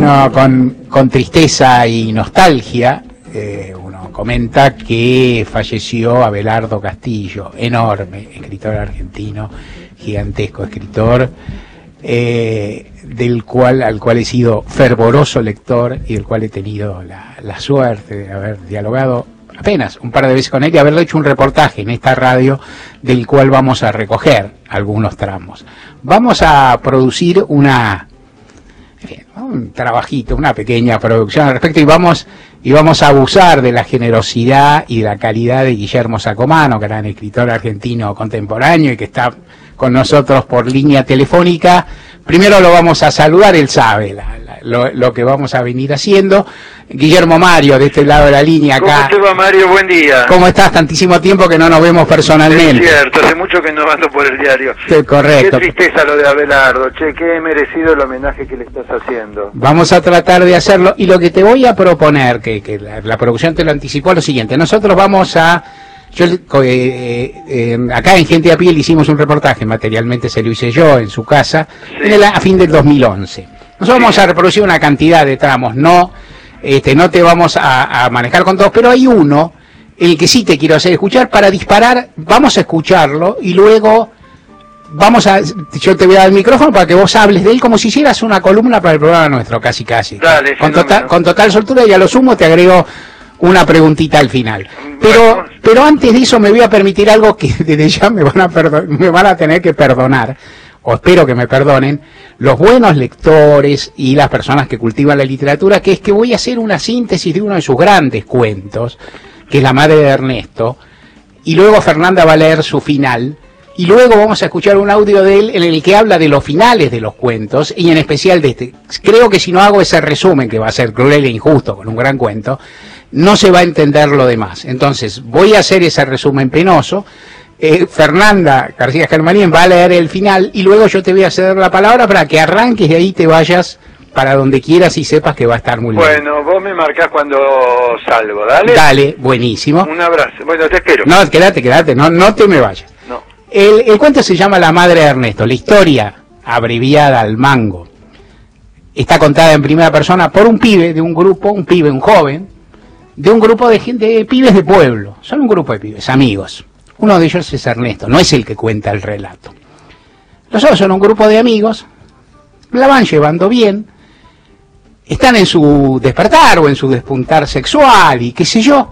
Uno con tristeza y nostalgia, uno comenta que falleció Abelardo Castillo, enorme escritor argentino, gigantesco escritor, al cual he sido fervoroso lector y del cual he tenido la suerte de haber dialogado apenas un par de veces con él y haberle hecho un reportaje en esta radio del cual vamos a recoger algunos tramos. Vamos a producir un trabajito, una pequeña producción al respecto y vamos a abusar de la generosidad y de la calidad de Guillermo Sacomano, gran escritor argentino contemporáneo y que está con nosotros por línea telefónica. Primero lo vamos a saludar, él sabe lo que vamos a venir haciendo. Guillermo Mario, de este lado de la línea acá. ¿Cómo te va, Mario? Buen día. ¿Cómo estás? Tantísimo tiempo que no nos vemos personalmente. Es cierto, hace mucho que no ando por el diario. Sí, correcto. Qué tristeza lo de Abelardo, che, qué merecido el homenaje que le estás haciendo. Vamos a tratar de hacerlo, y lo que te voy a proponer, que la producción te lo anticipó, es lo siguiente. Nosotros vamos a... acá en Gente a Piel hicimos un reportaje, materialmente se lo hice yo en su casa, sí, a fin del 2011. Nosotros vamos a reproducir una cantidad de tramos, no te vamos a manejar con todos, pero hay uno, el que sí te quiero hacer escuchar, para disparar, vamos a escucharlo y luego yo te voy a dar el micrófono para que vos hables de él como si hicieras una columna para el programa nuestro, casi. Dale, con total soltura, y a lo sumo te agrego una preguntita al final. Pero antes de eso me voy a permitir algo que desde ya me van a tener que perdonar, o espero que me perdonen, los buenos lectores y las personas que cultivan la literatura, que es que voy a hacer una síntesis de uno de sus grandes cuentos, que es La madre de Ernesto, y luego Fernanda va a leer su final, y luego vamos a escuchar un audio de él en el que habla de los finales de los cuentos, y en especial de este. Creo que si no hago ese resumen, que va a ser cruel e injusto con un gran cuento, no se va a entender lo demás. Entonces, voy a hacer ese resumen penoso. Fernanda García Germanín va a leer el final y luego yo te voy a ceder la palabra para que arranques de ahí, te vayas para donde quieras y sepas que va a estar muy bien. Bueno, vos me marcás cuando salgo, ¿dale? Dale, buenísimo. Un abrazo. Bueno, te espero. No, quédate, no te me vayas. No. El cuento se llama La madre de Ernesto, la historia abreviada al mango. Está contada en primera persona por un pibe, un joven, de un grupo de gente, de pibes de pueblo. Son un grupo de pibes, amigos. Uno de ellos es Ernesto, no es el que cuenta el relato. Los otros son un grupo de amigos, la van llevando bien, están en su despertar o en su despuntar sexual y qué sé yo.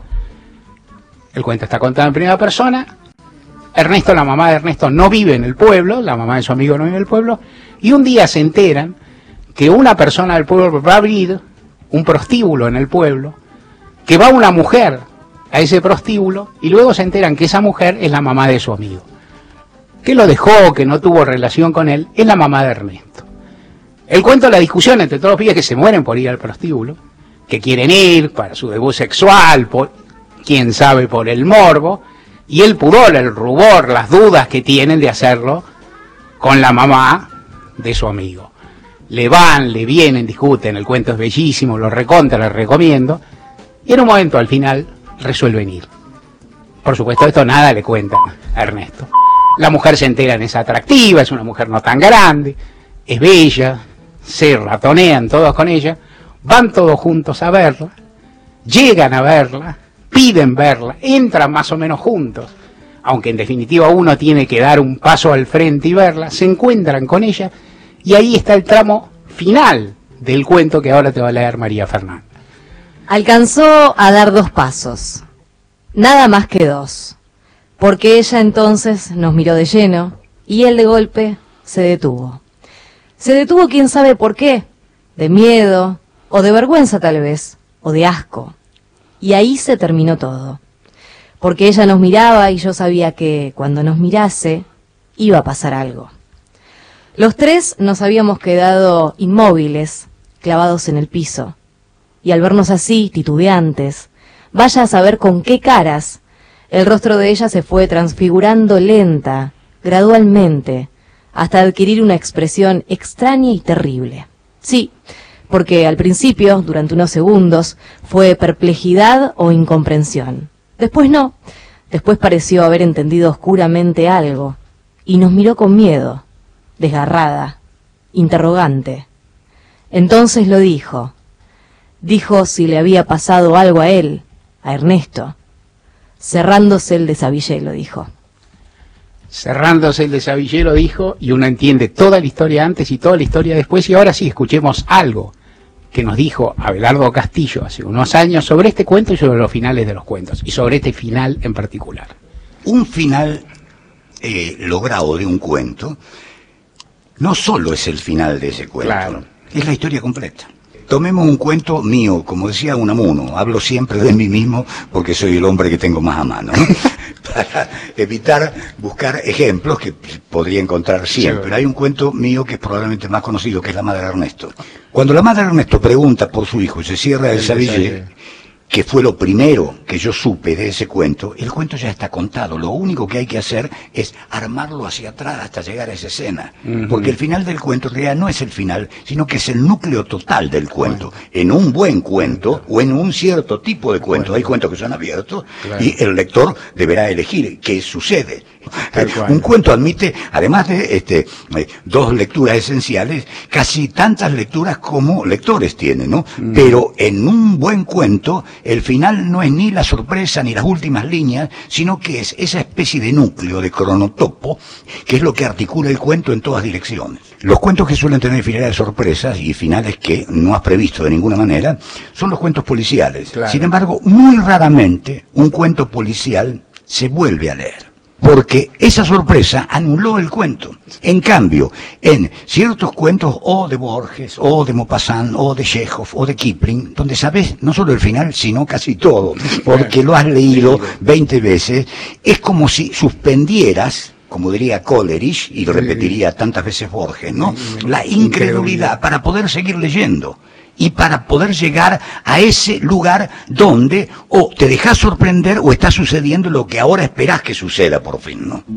El cuento está contado en primera persona. Ernesto, la mamá de Ernesto, no vive en el pueblo, la mamá de su amigo no vive en el pueblo, y un día se enteran que una persona del pueblo va a abrir un prostíbulo en el pueblo, que va una mujer a ese prostíbulo, y luego se enteran que esa mujer es la mamá de su amigo, que lo dejó, que no tuvo relación con él, es la mamá de Ernesto. El cuento, la discusión entre todos los pibes que se mueren por ir al prostíbulo, que quieren ir para su debut sexual, quién sabe, por el morbo, y el pudor, el rubor, las dudas que tienen de hacerlo con la mamá de su amigo. Le van, le vienen, discuten, el cuento es bellísimo, lo les recomiendo, y en un momento al final resuelven ir. Por supuesto, esto nada le cuentan a Ernesto. La mujer se enteran, es atractiva, es una mujer no tan grande, es bella, se ratonean todos con ella, van todos juntos a verla, llegan a verla, piden verla, entran más o menos juntos, aunque en definitiva uno tiene que dar un paso al frente y verla, se encuentran con ella, y ahí está el tramo final del cuento que ahora te va a leer María Fernanda. Alcanzó a dar 2 pasos, nada más que 2, porque ella entonces nos miró de lleno y él de golpe se detuvo. Se detuvo quién sabe por qué, de miedo o de vergüenza tal vez, o de asco. Y ahí se terminó todo, porque ella nos miraba y yo sabía que cuando nos mirase iba a pasar algo. Los 3 nos habíamos quedado inmóviles, clavados en el piso. Y al vernos así, titubeantes, vaya a saber con qué caras, el rostro de ella se fue transfigurando lenta, gradualmente, hasta adquirir una expresión extraña y terrible. Sí, porque al principio, durante unos segundos, fue perplejidad o incomprensión. Después no, después pareció haber entendido oscuramente algo, y nos miró con miedo, desgarrada, interrogante. Entonces lo dijo. Dijo si le había pasado algo a él, a Ernesto. Cerrándose el desabillé, lo dijo. Cerrándose el desabillero, dijo, y uno entiende toda la historia antes y toda la historia después. Y ahora sí, escuchemos algo que nos dijo Abelardo Castillo hace unos años sobre este cuento y sobre los finales de los cuentos, y sobre este final en particular. Un final logrado de un cuento no solo es el final de ese cuento, claro, es la historia completa. Tomemos un cuento mío, como decía Unamuno, hablo siempre de mí mismo porque soy el hombre que tengo más a mano, ¿no? Para evitar buscar ejemplos que podría encontrar siempre. Sí. Pero hay un cuento mío que es probablemente más conocido, que es La madre de Ernesto. Cuando la madre de Ernesto pregunta por su hijo y se cierra el sabillé, que fue lo primero que yo supe de ese cuento, el cuento ya está contado. Lo único que hay que hacer es armarlo hacia atrás hasta llegar a esa escena. Porque el final del cuento en realidad no es el final, sino que es el núcleo total del cuento. En un buen cuento o en un cierto tipo de cuento. Hay cuentos que son abiertos, claro, y el lector deberá elegir qué sucede. Un cuento admite, además de dos lecturas esenciales, casi tantas lecturas como lectores tienen, ¿no? Pero en un buen cuento, el final no es ni la sorpresa ni las últimas líneas, sino que es esa especie de núcleo, de cronotopo, que es lo que articula el cuento en todas direcciones. Los cuentos que suelen tener finales de sorpresas y finales que no has previsto de ninguna manera, son los cuentos policiales. Claro. Sin embargo, muy raramente un cuento policial se vuelve a leer, porque esa sorpresa anuló el cuento. En cambio, en ciertos cuentos, o de Borges, o de Maupassant, o de Chekhov, o de Kipling, donde sabes no solo el final, sino casi todo, porque lo has leído 20 veces, es como si suspendieras, como diría Coleridge, y lo repetiría tantas veces Borges, ¿no? La incredulidad para poder seguir leyendo. Y para poder llegar a ese lugar donde o te dejas sorprender o está sucediendo lo que ahora esperás que suceda por fin, ¿no?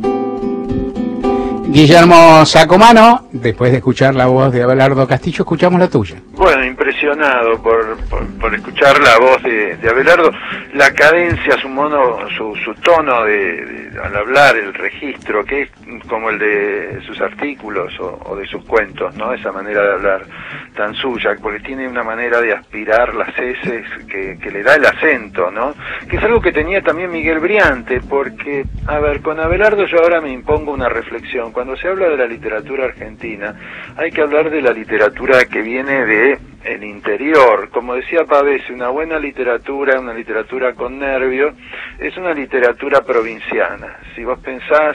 Guillermo Sacomano, después de escuchar la voz de Abelardo Castillo, escuchamos la tuya. Bueno, impresionado por escuchar la voz de Abelardo, la cadencia, su tono al hablar, el registro, que es como el de sus artículos o de sus cuentos, ¿no? Esa manera de hablar tan suya, porque tiene una manera de aspirar las heces que le da el acento, ¿no? Que es algo que tenía también Miguel Briante, porque, a ver, con Abelardo yo ahora me impongo una reflexión. Cuando se habla de la literatura argentina, hay que hablar de la literatura que viene de el interior. Como decía Pavese, una buena literatura, una literatura con nervio, es una literatura provinciana. Si vos pensás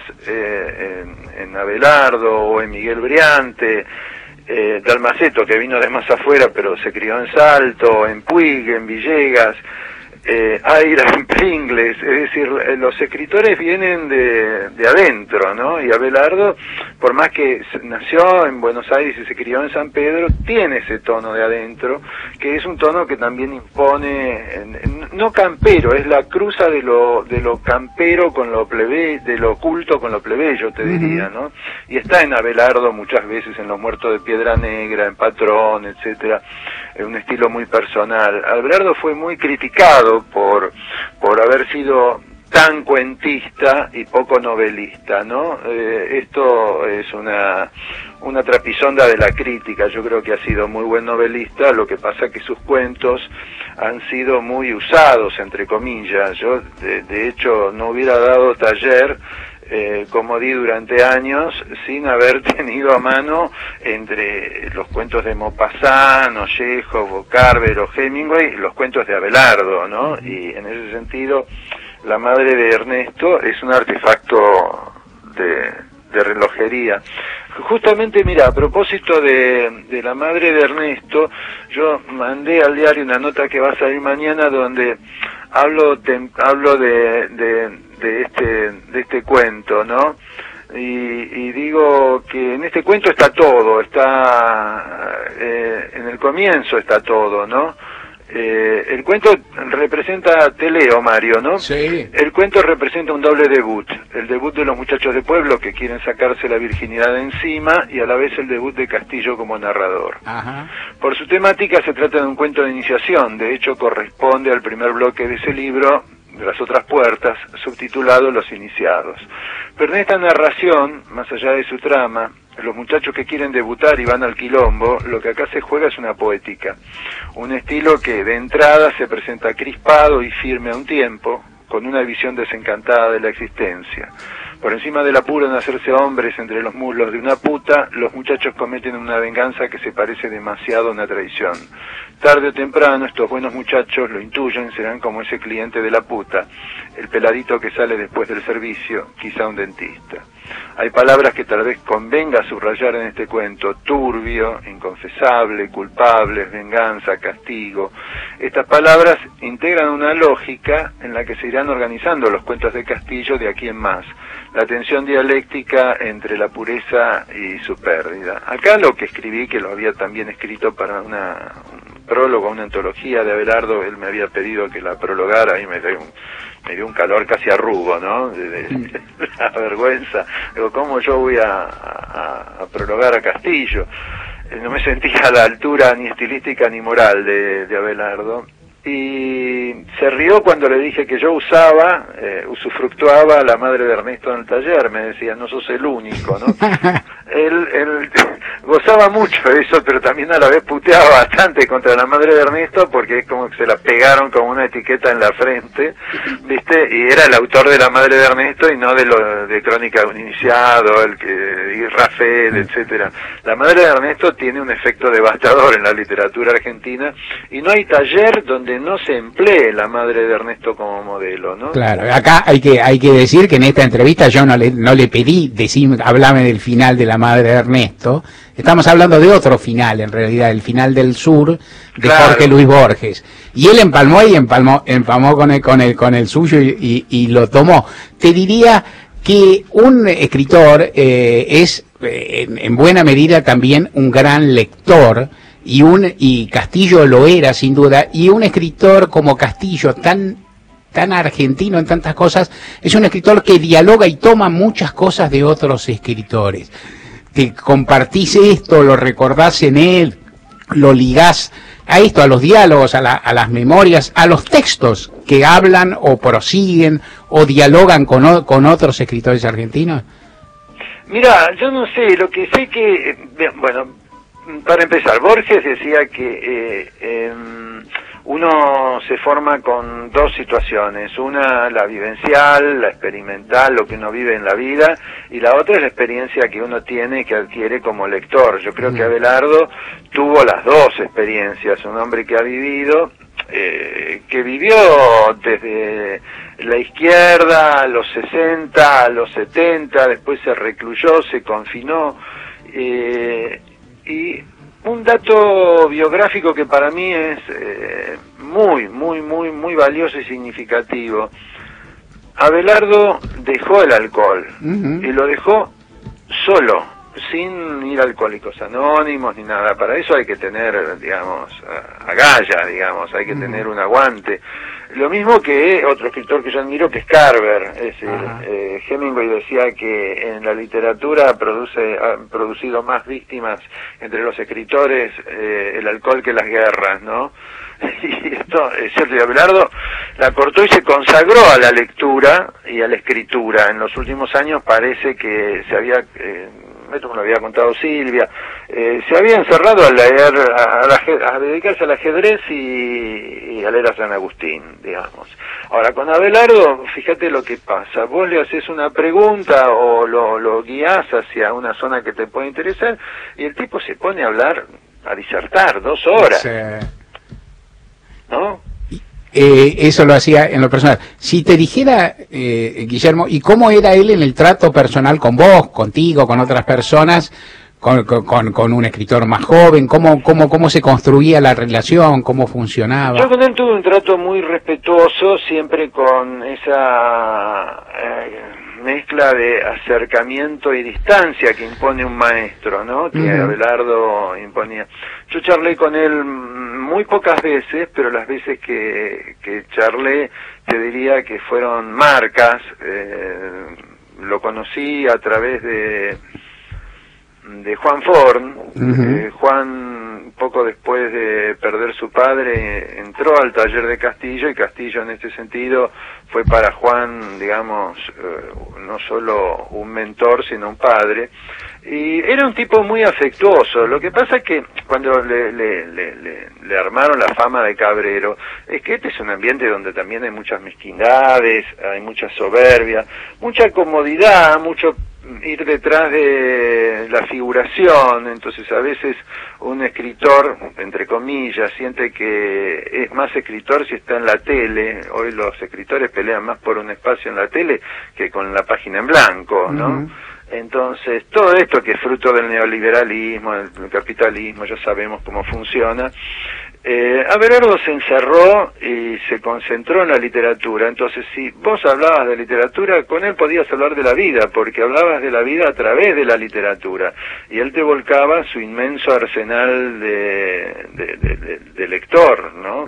en Abelardo o en Miguel Briante, Dalmaceto, que vino de más afuera pero se crió en Salto, en Puig, en Villegas, Aira, en Pringles, es decir, los escritores vienen de adentro, ¿no? Y Abelardo, por más que nació en Buenos Aires y se crió en San Pedro, tiene ese tono de adentro, que es un tono que también impone, no campero, es la cruza de lo campero con lo plebeyo, de lo culto con lo plebeyo, te diría, ¿no? Y está en Abelardo muchas veces, en Los Muertos de Piedra Negra, en Patrón, etcétera, un estilo muy personal. Abelardo fue muy criticado por haber sido tan cuentista y poco novelista, ¿no? Esto es una trapisonda de la crítica. Yo creo que ha sido muy buen novelista, lo que pasa que sus cuentos han sido muy usados, entre comillas. Yo, de hecho, no hubiera dado taller como di durante años, sin haber tenido a mano entre los cuentos de Maupassant, o Chekhov, o Carver, o Hemingway, los cuentos de Abelardo, ¿no? Y en ese sentido, La madre de Ernesto es un artefacto de relojería. Justamente, mira, a propósito de La madre de Ernesto, yo mandé al diario una nota que va a salir mañana donde hablo de este cuento, ¿no? Y digo que en este cuento está todo, en el comienzo está todo, ¿no? El cuento representa, te leo, Mario, ¿no? Sí. El cuento representa un doble debut, el debut de los muchachos de pueblo que quieren sacarse la virginidad de encima y a la vez el debut de Castillo como narrador. Ajá. Por su temática se trata de un cuento de iniciación, de hecho corresponde al primer bloque de ese libro, de Las otras puertas, subtitulado Los iniciados. Pero en esta narración, más allá de su trama, los muchachos que quieren debutar y van al quilombo, lo que acá se juega es una poética, un estilo que de entrada se presenta crispado y firme a un tiempo, con una visión desencantada de la existencia. Por encima del apuro en hacerse hombres entre los muslos de una puta, los muchachos cometen una venganza que se parece demasiado a una traición. Tarde o temprano, estos buenos muchachos, lo intuyen, serán como ese cliente de la puta, el peladito que sale después del servicio, quizá un dentista. Hay palabras que tal vez convenga subrayar en este cuento: turbio, inconfesable, culpable, venganza, castigo. Estas palabras integran una lógica en la que se irán organizando los cuentos de Castillo de aquí en más. La tensión dialéctica entre la pureza y su pérdida. Acá lo que escribí, que lo había también escrito para un prólogo, una antología de Abelardo, él me había pedido que la prologara y me dio un calor casi arrugo, ¿no? De la vergüenza. Digo, ¿cómo yo voy a prologar a Castillo? No me sentía a la altura ni estilística ni moral de Abelardo. Y se rió cuando le dije que yo usufructuaba a la madre de Ernesto en el taller. Me decía, no sos el único, ¿no? él gozaba mucho de eso, pero también a la vez puteaba bastante contra la madre de Ernesto, porque es como que se la pegaron como una etiqueta en la frente, ¿viste? Y era el autor de la madre de Ernesto y no de Crónica de un iniciado, y Rafael, etcétera. La madre de Ernesto tiene un efecto devastador en la literatura argentina, y no hay taller donde no se emplee la madre de Ernesto como modelo, ¿no? Claro, acá hay que decir que en esta entrevista yo no le pedí hablame del final de la madre de Ernesto. Estamos hablando de otro final, en realidad, el final del sur de claro. Jorge Luis Borges. Y él empalmó con el suyo y lo tomó. Te diría que un escritor es en buena medida también un gran lector, y Castillo lo era sin duda, y un escritor como Castillo, tan argentino en tantas cosas, es un escritor que dialoga y toma muchas cosas de otros escritores. Te compartís esto, lo recordás en él, lo ligás a esto, a los diálogos, a las memorias, a los textos que hablan o prosiguen o dialogan con otros escritores argentinos. Mira, yo no sé, lo que sé que, bueno, para empezar, Borges decía que uno se forma con dos situaciones, una la vivencial, la experimental, lo que uno vive en la vida, y la otra es la experiencia que uno tiene, que adquiere como lector. Yo creo que Abelardo tuvo las dos experiencias, un hombre que ha vivido, que vivió desde la izquierda a los 60, a los 70, después se recluyó, se confinó, y un dato biográfico que para mí es muy valioso y significativo. Abelardo dejó el alcohol, y lo dejó solo, sin ir a Alcohólicos Anónimos ni nada. Para eso hay que tener, digamos, agallas, digamos, hay que tener un aguante. Lo mismo que otro escritor que yo admiro, que es Carver. Es decir, Hemingway decía que en la literatura ha producido más víctimas entre los escritores el alcohol que las guerras, ¿no? Y esto es cierto, y Abelardo la cortó y se consagró a la lectura y a la escritura. En los últimos años parece que se había... esto me lo había contado Silvia, se había encerrado a leer, a dedicarse al ajedrez y a leer a San Agustín, digamos. Ahora, con Abelardo, fíjate lo que pasa, vos le haces una pregunta o lo guías hacia una zona que te puede interesar, y el tipo se pone a hablar, a disertar 2 horas. Sí. ¿No? Eso lo hacía en lo personal. Si te dijera, Guillermo, ¿y cómo era él en el trato personal con vos, contigo, con otras personas, con un escritor más joven? ¿Cómo se construía la relación? ¿Cómo funcionaba? Yo con él tuve un trato muy respetuoso, siempre con esa mezcla de acercamiento y distancia que impone un maestro, ¿no? Que Abelardo imponía. Yo charlé con él muy pocas veces, pero las veces que charlé, te diría que fueron marcas. Lo conocí a través de Juan Forn. Juan, poco después de perder su padre, entró al taller de Castillo, y Castillo en este sentido fue para Juan, digamos, no solo un mentor, sino un padre. Y era un tipo muy afectuoso. Lo que pasa es que cuando le armaron la fama de cabrero, es que este es un ambiente donde también hay muchas mezquindades, hay mucha soberbia, mucha comodidad, mucho ir detrás de la figuración. Entonces a veces un escritor, entre comillas, siente que es más escritor si está en la tele. Hoy los escritores pelean más por un espacio en la tele que con la página en blanco, ¿no? Entonces, todo esto que es fruto del neoliberalismo, del capitalismo, ya sabemos cómo funciona. Abelardo se encerró y se concentró en la literatura. Entonces, si vos hablabas de literatura, con él podías hablar de la vida, porque hablabas de la vida a través de la literatura. Y él te volcaba su inmenso arsenal de lector, ¿no?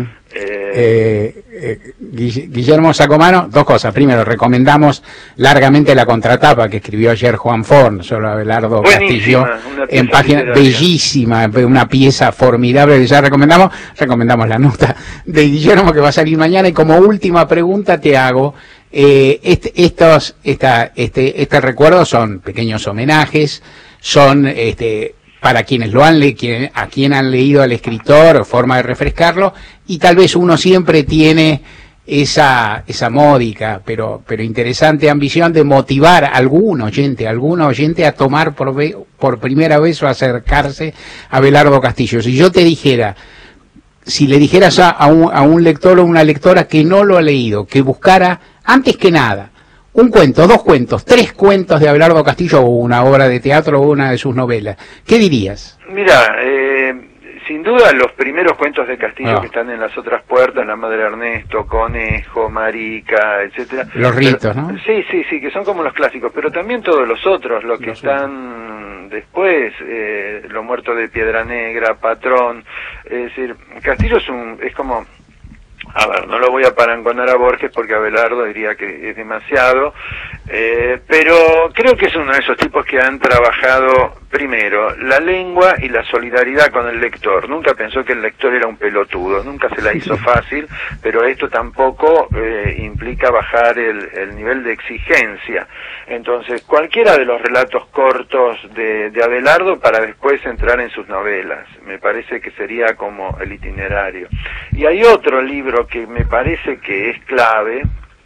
Guillermo Sacomano, dos cosas. Primero, recomendamos largamente la contratapa que escribió ayer Juan Forn sobre Abelardo Castillo, en página bellísima, una pieza formidable que ya recomendamos la nota de Guillermo que va a salir mañana. Y como última pregunta te hago, este recuerdo son pequeños homenajes, son para quienes a quien han leído al escritor, forma de refrescarlo, y tal vez uno siempre tiene esa módica pero interesante ambición de motivar a algún oyente a tomar por primera vez o acercarse a Abelardo Castillo. Si yo te dijera, si le dijeras a un lector o una lectora que no lo ha leído, que buscara antes que nada un cuento, 2 cuentos, 3 cuentos de Abelardo Castillo, o una obra de teatro o una de sus novelas, ¿qué dirías? Mira, sin duda los primeros cuentos de Castillo que están en Las otras puertas, La madre de Ernesto, Conejo, Marica, etcétera. Los ritos, ¿no? Sí, que son como los clásicos, pero también todos los otros, los que están después, Lo muerto de Piedra Negra, Patrón. Es decir, Castillo es como... A ver, no lo voy a parangonar a Borges porque Abelardo diría que es demasiado, pero creo que es uno de esos tipos que han trabajado primero la lengua y la solidaridad con el lector. Nunca pensó que el lector era un pelotudo, nunca se la hizo fácil, pero esto tampoco implica bajar el nivel de exigencia. Entonces, cualquiera de los relatos cortos de Abelardo para después entrar en sus novelas, me parece que sería como el itinerario. Y hay otro libro que me parece que es clave,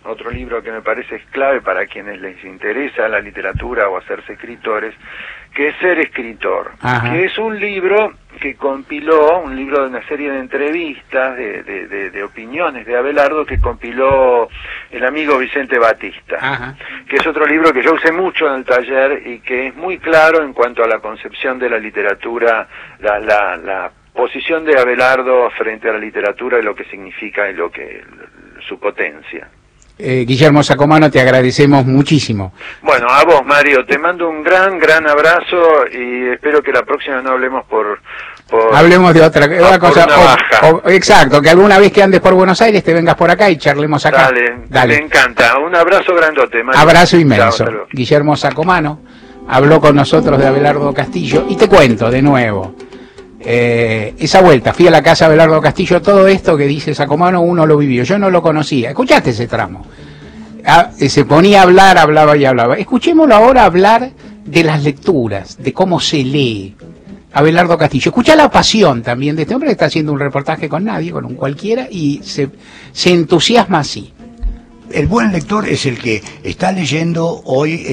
para quienes les interesa la literatura o hacerse escritores, que es Ser escritor. Ajá. Que es un libro que compiló, un libro de una serie de entrevistas, de opiniones de Abelardo, que compiló el amigo Vicente Batista. Ajá. Que es otro libro que yo usé mucho en el taller y que es muy claro en cuanto a la concepción de la literatura, la posición de Abelardo frente a la literatura y lo que significa y su potencia. Guillermo Sacomano, te agradecemos muchísimo. Bueno, a vos, Mario, te mando un gran abrazo y espero que la próxima no hablemos hablemos de otra cosa. Exacto, que alguna vez que andes por Buenos Aires te vengas por acá y charlemos acá. Dale. Me encanta. Un abrazo grandote, Mario. Abrazo inmenso. Chao, Guillermo Sacomano habló con nosotros de Abelardo Castillo y te cuento de nuevo. Esa vuelta, fui a la casa de Abelardo Castillo, todo esto que dice Sacomano uno lo vivió, yo no lo conocía. Escuchaste ese tramo, se ponía a hablar, hablaba y hablaba. Escuchémoslo ahora hablar de las lecturas, de cómo se lee Abelardo Castillo. Escuchá la pasión también de este hombre que está haciendo un reportaje con nadie, con un cualquiera, y se entusiasma así. El buen lector es el que está leyendo hoy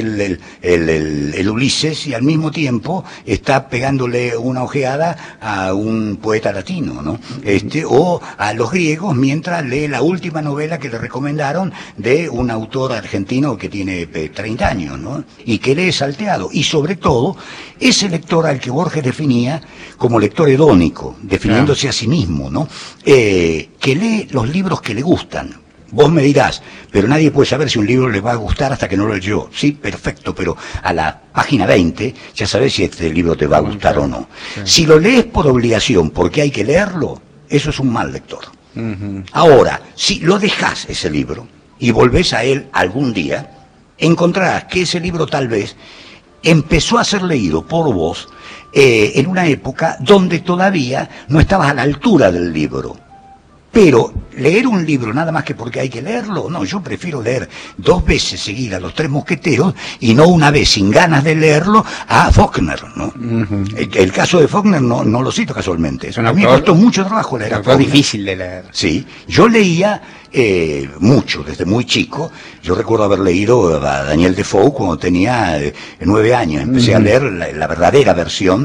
el Ulises y al mismo tiempo está pegándole una ojeada a un poeta latino, ¿no? O a los griegos mientras lee la última novela que le recomendaron de un autor argentino que tiene 30 años, ¿no? Y que lee salteado. Y sobre todo, ese lector al que Borges definía como lector hedónico, definiéndose a sí mismo, ¿no? Que lee los libros que le gustan. Vos me dirás, pero nadie puede saber si un libro le va a gustar hasta que no lo leyó. Sí, perfecto, pero a la página 20 ya sabes si este libro te va a gustar o no. Sí. Si lo lees por obligación, porque hay que leerlo, eso es un mal lector. Ahora, si lo dejás ese libro y volvés a él algún día, encontrarás que ese libro tal vez empezó a ser leído por vos en una época donde todavía no estabas a la altura del libro. Pero leer un libro nada más que porque hay que leerlo, no, yo prefiero leer 2 veces seguidas Los Tres Mosqueteros y no una vez sin ganas de leerlo a Faulkner, ¿no? El caso de Faulkner no lo cito casualmente. A mí me costó mucho trabajo leer a Faulkner. Es difícil de leer. Sí, yo leía mucho, desde muy chico. Yo recuerdo haber leído a Daniel Defoe cuando tenía 9 años. Empecé a leer la verdadera versión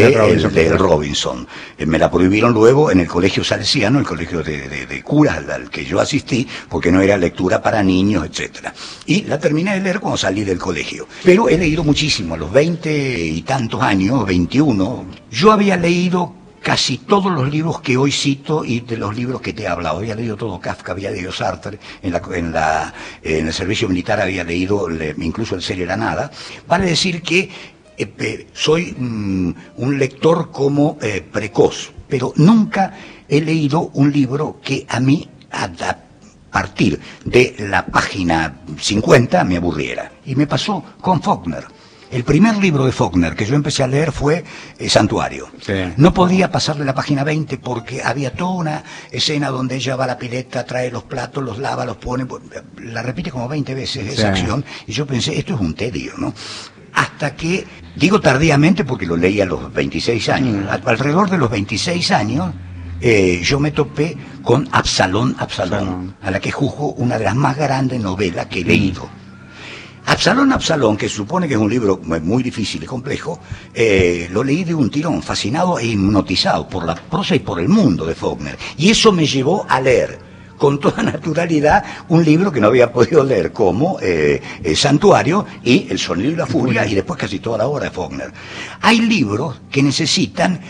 de Robinson. Me la prohibieron luego en el colegio salesiano, el colegio de curas al que yo asistí, porque no era lectura para niños, etcétera. Y la terminé de leer cuando salí del colegio. Pero he leído muchísimo, a los 20 y tantos años, 21, yo había leído casi todos los libros que hoy cito y de los libros que te he hablado. Había leído todo Kafka, había leído Sartre, en el servicio militar había leído incluso El Ser y la Nada. Vale decir que soy un lector como precoz, pero nunca he leído un libro que a mí, a partir de la página 50, me aburriera. Y me pasó con Faulkner. El primer libro de Faulkner que yo empecé a leer fue Santuario. Sí. No podía pasarle la página 20 porque había toda una escena donde ella va a la pileta, trae los platos, los lava, los pone, la repite como 20 veces esa acción, y yo pensé, esto es un tedio, ¿no? Hasta que, digo tardíamente porque lo leí a los 26 años, alrededor de los 26 años, yo me topé con Absalón, a la que juzgo una de las más grandes novelas que he leído. Absalón, que supone que es un libro muy difícil y complejo, lo leí de un tirón, fascinado e hipnotizado por la prosa y por el mundo de Faulkner. Y eso me llevó a leer con toda naturalidad un libro que no había podido leer, como Santuario y El Sonido y la Furia, y después casi toda la obra de Faulkner. Hay libros que necesitan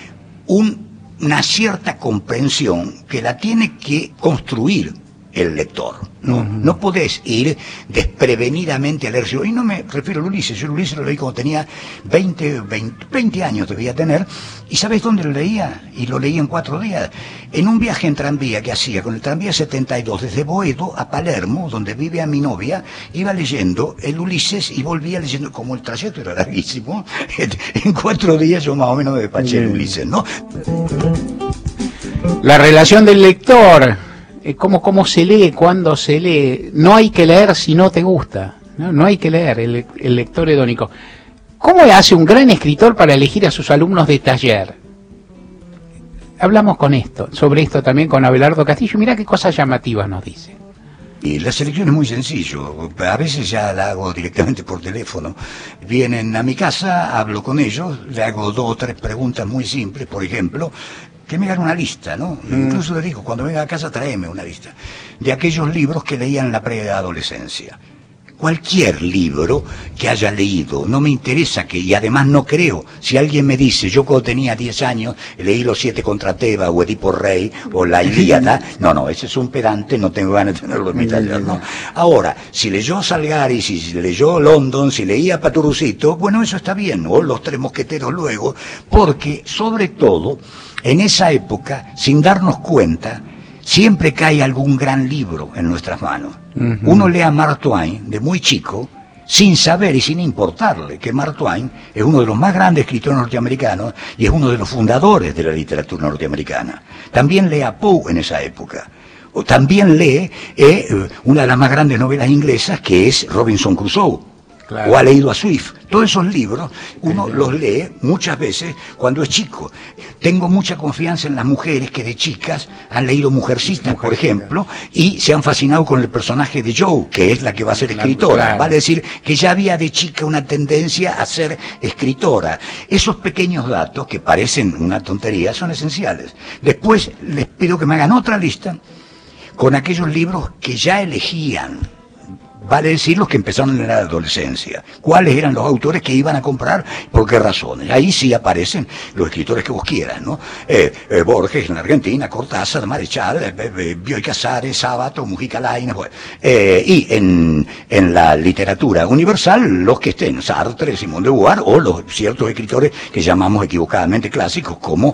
una cierta comprensión que la tiene que construir el lector, ¿no? No podés ir desprevenidamente a leerlo. Y no me refiero al Ulises, yo el Ulises lo leí cuando tenía 20 años debía tener, y ¿sabés dónde lo leía? Y lo leí en 4 días, en un viaje en tranvía que hacía con el tranvía 72 desde Boedo a Palermo, donde vive a mi novia, iba leyendo el Ulises y volvía leyendo, como el trayecto era larguísimo, en 4 días yo más o menos me despaché el Ulises, ¿no? La relación del lector, cómo se lee, cuándo se lee. No hay que leer si no te gusta, no hay que leer, el lector hedónico. ¿Cómo hace un gran escritor para elegir a sus alumnos de taller? Hablamos sobre esto también con Abelardo Castillo. Mirá qué cosas llamativas nos dice. Y la selección es muy sencillo, a veces ya la hago directamente por teléfono. Vienen a mi casa, hablo con ellos, le hago 2 o 3 preguntas muy simples, por ejemplo, que me hagan una lista, ¿no? Incluso le digo, cuando venga a casa tráeme una lista de aquellos libros que leían en la preadolescencia. Cualquier libro que haya leído, no me interesa y además no creo, si alguien me dice, yo cuando tenía 10 años leí Los 7 contra Tebas o Edipo Rey o La Ilíada, no, ese es un pedante, no tengo ganas de tenerlo en mi taller, ¿no? Ahora, si leyó Salgari, si leyó London, si leía Paturucito, bueno, eso está bien, o Los Tres Mosqueteros luego, porque sobre todo, en esa época, sin darnos cuenta, siempre cae algún gran libro en nuestras manos. Uno lee a Mark Twain de muy chico, sin saber y sin importarle que Mark Twain es uno de los más grandes escritores norteamericanos y es uno de los fundadores de la literatura norteamericana. También lee a Poe en esa época. O también lee una de las más grandes novelas inglesas, que es Robinson Crusoe. Claro. O ha leído a Swift. Todos esos libros uno los lee muchas veces cuando es chico. Tengo mucha confianza en las mujeres que de chicas han leído Mujercitas, por ejemplo, y se han fascinado con el personaje de Joe, que es la que va a ser escritora. Claro. Vale decir que ya había de chica una tendencia a ser escritora. Esos pequeños datos, que parecen una tontería, son esenciales. Después les pido que me hagan otra lista con aquellos libros que ya elegían. Vale decir, los que empezaron en la adolescencia. ¿Cuáles eran los autores que iban a comprar? ¿Por qué razones? Ahí sí aparecen los escritores que vos quieras, ¿no? Borges en la Argentina, Cortázar, Marechal, Bioy Casares, Sábato, Mujica Lainez, bueno. Y en la literatura universal, los que estén, Sartre, Simón de Beauvoir, o los ciertos escritores que llamamos equivocadamente clásicos, como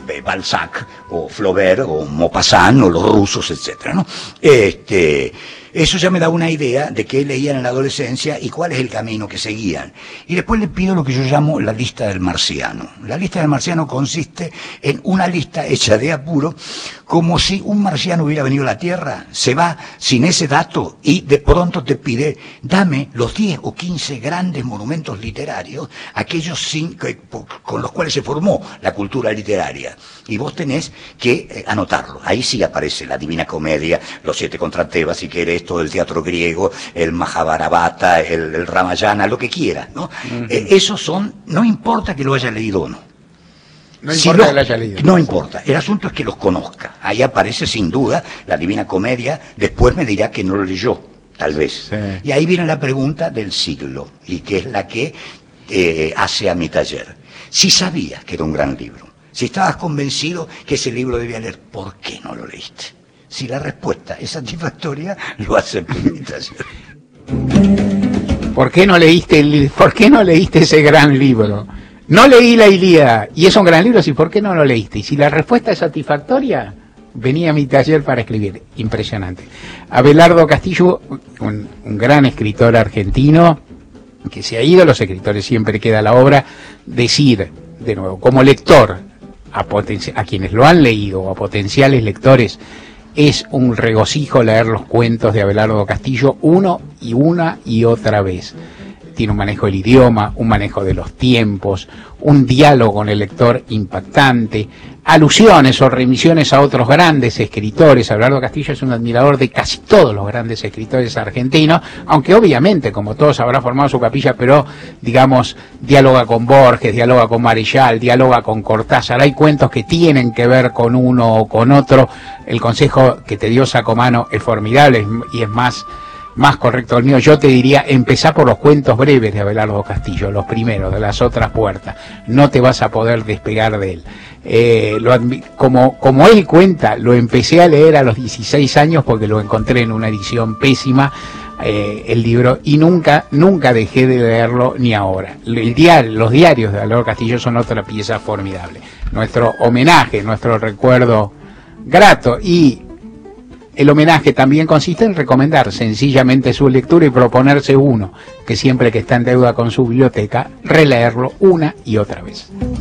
Balzac, o Flaubert, o Maupassant, o los rusos, etcétera, ¿no? Eso ya me da una idea de qué leían en la adolescencia y cuál es el camino que seguían. Y después le pido lo que yo llamo la lista del marciano. La lista del marciano consiste en una lista hecha de apuro, como si un marciano hubiera venido a la Tierra, se va sin ese dato y de pronto te pide, dame los 10 o 15 grandes monumentos literarios, aquellos con los cuales se formó la cultura literaria. Y vos tenés que anotarlo. Ahí sí aparece la Divina Comedia, los 7 contra Tebas, si querés, todo el teatro griego, el Mahabharata, el Ramayana, lo que quieras, ¿no? Esos son, no importa que lo haya leído o no. No importa que lo haya leído. No importa, el asunto es que los conozca. Ahí aparece sin duda la Divina Comedia, después me dirá que no lo leyó, tal vez. Sí. Y ahí viene la pregunta del siglo, y que es la que hace a mi taller. Si sabías que era un gran libro, si estabas convencido que ese libro debía leer, ¿por qué no lo leíste? Si la respuesta es satisfactoria, lo acepto en mi taller. ¿Por qué no leíste ese gran libro? No leí la Ilíada, y es un gran libro, ¿sí? ¿Por qué no lo leíste? Y si la respuesta es satisfactoria, venía a mi taller para escribir. Impresionante. Abelardo Castillo, un gran escritor argentino, que se ha ido, los escritores siempre queda la obra, decir, de nuevo, como lector, a quienes lo han leído, o a potenciales lectores, es un regocijo leer los cuentos de Abelardo Castillo una y otra vez. Tiene un manejo del idioma, un manejo de los tiempos, un diálogo con el lector impactante, alusiones o remisiones a otros grandes escritores. Abelardo Castillo es un admirador de casi todos los grandes escritores argentinos, aunque obviamente, como todos, habrá formado su capilla, pero, digamos, dialoga con Borges, dialoga con Marechal, dialoga con Cortázar. Hay cuentos que tienen que ver con uno o con otro. El consejo que te dio Sacomano es formidable y es más correcto el mío. Yo te diría, empezá por los cuentos breves de Abelardo Castillo, los primeros, de Las otras puertas. No te vas a poder despegar de él. Como él cuenta, lo empecé a leer a los 16 años porque lo encontré en una edición pésima, el libro, y nunca dejé de leerlo ni ahora. Los diarios de Abelardo Castillo son otra pieza formidable. Nuestro homenaje, nuestro recuerdo grato, y el homenaje también consiste en recomendar sencillamente su lectura y proponerse uno, que siempre que está en deuda con su biblioteca, releerlo una y otra vez.